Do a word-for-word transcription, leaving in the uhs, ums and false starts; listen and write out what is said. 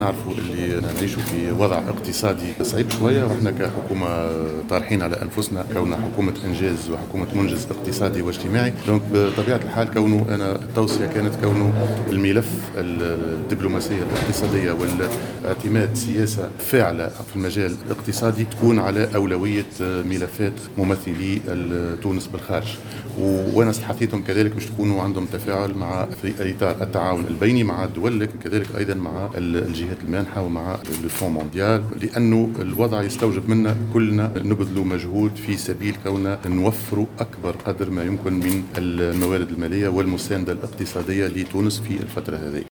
نعرفوا اللي نعيشوا في وضع اقتصادي صعيب شوية، واحنا كحكومة طارحين على أنفسنا كوننا حكومة إنجاز وحكومة منجز اقتصادي واجتماعي. دونك بطبيعة الحال كونه أنا التوصية كانت كونه الملف الدبلوماسية الاقتصادية والاعتماد سياسة فاعلة في المجال الاقتصادي تكون على أولوية ملفات ممثلي تونس بالخارج، وأنا استحثيتهم كذلك باش تكونوا عندهم تفاعل مع في إطار التعاون البيني مع الدول، لكن كذلك أيضا مع الجهات المانحة ومع الفون مونديال، لأنه الوضع يستوجب منا كلنا نبذلوا مجهود في سبيل كوننا نوفروا أكبر قدر ما يمكن من الموارد المالية والمساندة الاقتصادية لتونس في الفترة هذه.